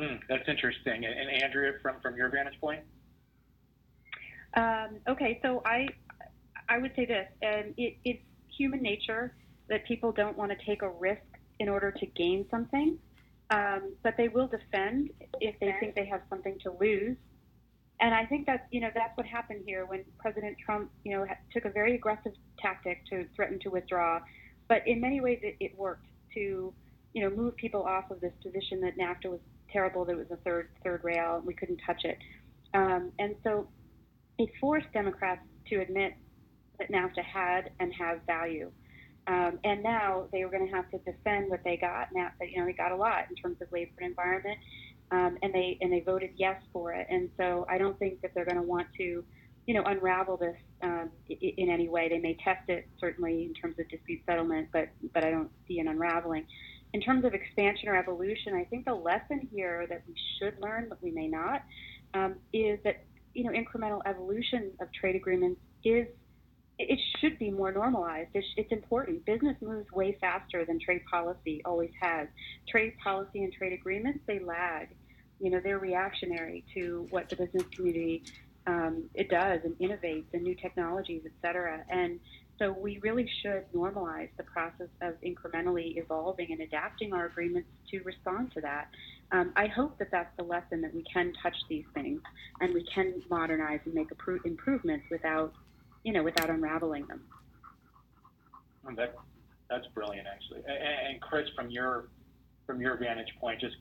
That's interesting. And Andrea, from your vantage point? Okay, so I would say this, and it's human nature that people don't want to take a risk in order to gain something, but they will defend if they think they have something to lose. And I think that's what happened here when President Trump, took a very aggressive tactic to threaten to withdraw. But in many ways, it worked to, move people off of this position that NAFTA was terrible, that it was a third rail, and we couldn't touch it. And so it forced Democrats to admit that NAFTA had and has value. And now they were going to have to defend what they got. Now, they got a lot in terms of labor and environment, and they voted yes for it. And so I don't think that they're going to want to, unravel this in any way. They may test it certainly in terms of dispute settlement, but I don't see an unraveling. In terms of expansion or evolution, I think the lesson here that we should learn, but we may not, is that incremental evolution of trade agreements it should be more normalized. It's important. Business moves way faster than trade policy always has. Trade policy and trade agreements, they lag. They're reactionary to what the business community it does and innovates and new technologies, et cetera. And so we really should normalize the process of incrementally evolving and adapting our agreements to respond to that. I hope that that's the lesson, that we can touch these things and we can modernize and make improvements without unraveling them. That's brilliant, actually. And Chris, from your vantage point, just